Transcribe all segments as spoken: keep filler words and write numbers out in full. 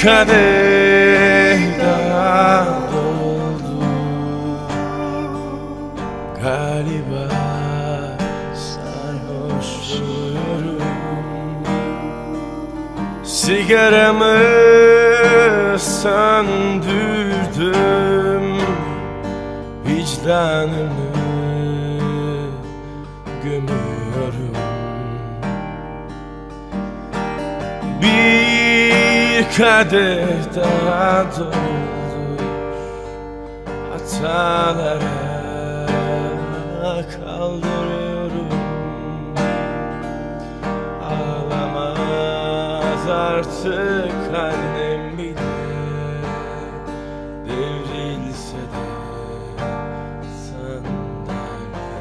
kadeh daha doldu. Galiba sarhoşum. Sigaramı söndürdüm, vicdanımı gömüyorum. Bir kadeh daha doldur, hatalara kaldırıyorum. Ağlamaz artık annem bile, devrilse de sandalye.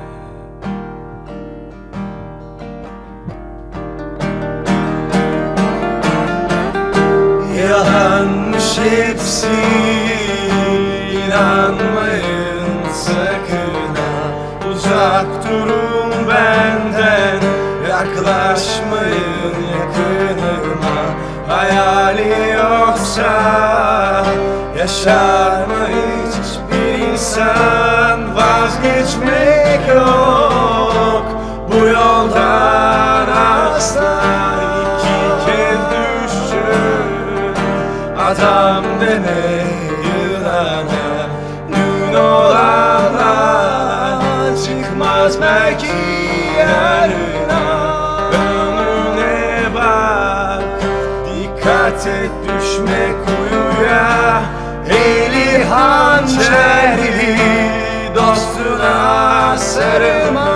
Yalanmış hepsi, inanmayın sakın ha. Uzak durun benden, yaklaşmayın yakınıma. Hayali yoksa yaşar mı hiçbir insan? Vazgeçmek yok bu yoldan asla. İki kez düşün adam deme yılana. Dün olanlar çıkmaz belki yarına. Önüne bak, dikkat et düşme kuyuya. Eli hançerli dostuna sarılma.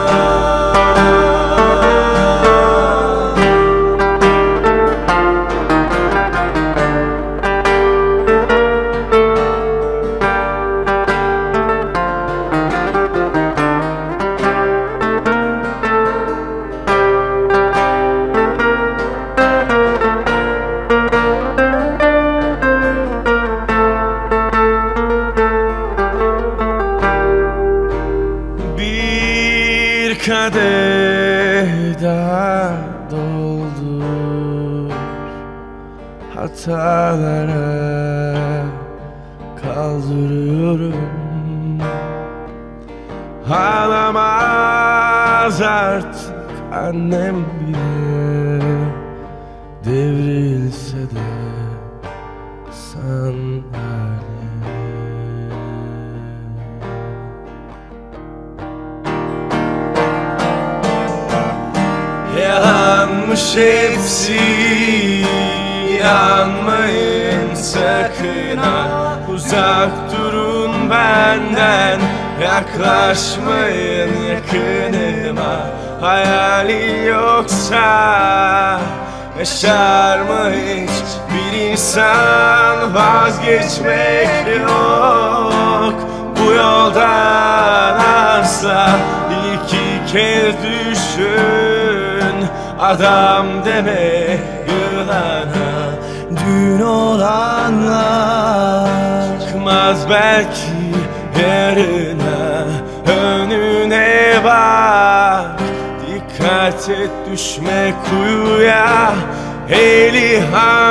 Kadeh daha doldur, hatalara kaldırıyorum. Ağlamaz artık annem bile, devrilse de sandalye. Yalanmış hepsi, inanmayın sakın ha. Uzak durun benden, yaklaşmayın yakınıma. Hayali yoksa yaşar mı hiç bir insan? Vazgeçmek yok bu yoldan asla. İki kez düşün adam deme yılana. Dün olanlar çıkmaz belki yarına. Önüne bak, dikkat et düşme kuyuya. Eli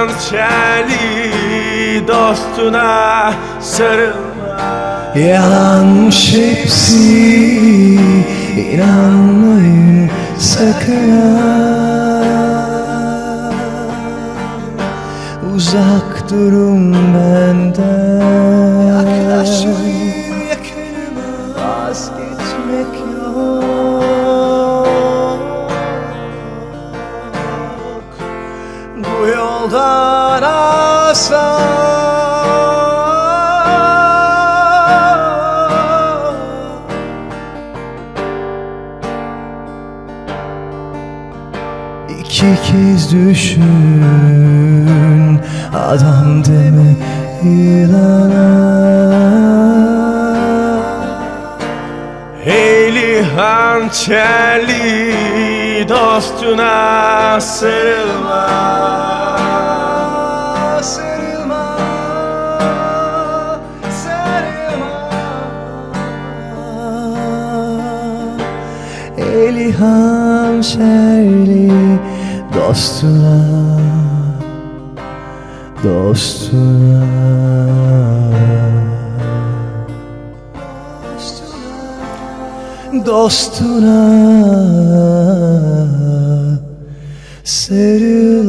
hançerli dostuna sarılma. Yalanmış hepsi, inanmayın sakın ha. Uzak durun benden, yaklaşmayın yakınıma. Vazgeçmek yok bu yoldan asla. İki kez düşün adam deme yılana. Eli hançerli dostuna sarılma. Sarılma, sarılma. Eli hançerli dostuna dostuna. Dostuna sarıl.